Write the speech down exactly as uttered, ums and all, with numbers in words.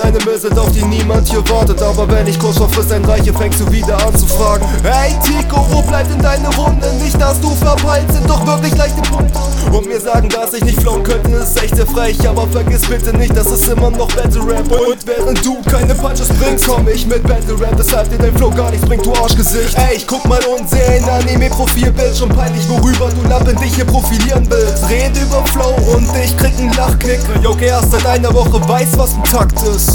eine Message, auf die niemand hier wartet. Aber wenn ich kurz vor Frist einreiche, fängst du wieder an zu fragen: Hey Tico, wo bleibt denn deine Runde? Nicht, dass du verpeilt, sind doch wirklich leichte Punkte. Und mir sagen, dass ich nicht flown könnte, ist echt sehr frech. Aber vergiss bitte nicht, das ist immer noch Battle Rap. Und während du keine Punches bringst, komm ich mit Battle Rap, weshalb dir dein Flow gar nichts bringt, du Arschgesicht. Ey, ich guck mal und seh ein Anime-Profilbild, schon peinlich, worüber du Lappen dich hier profilieren willst. Red über Flow und ich krieg nen Lachkick. Okay, erst seit einer Woche weiß, was ein Takt ist.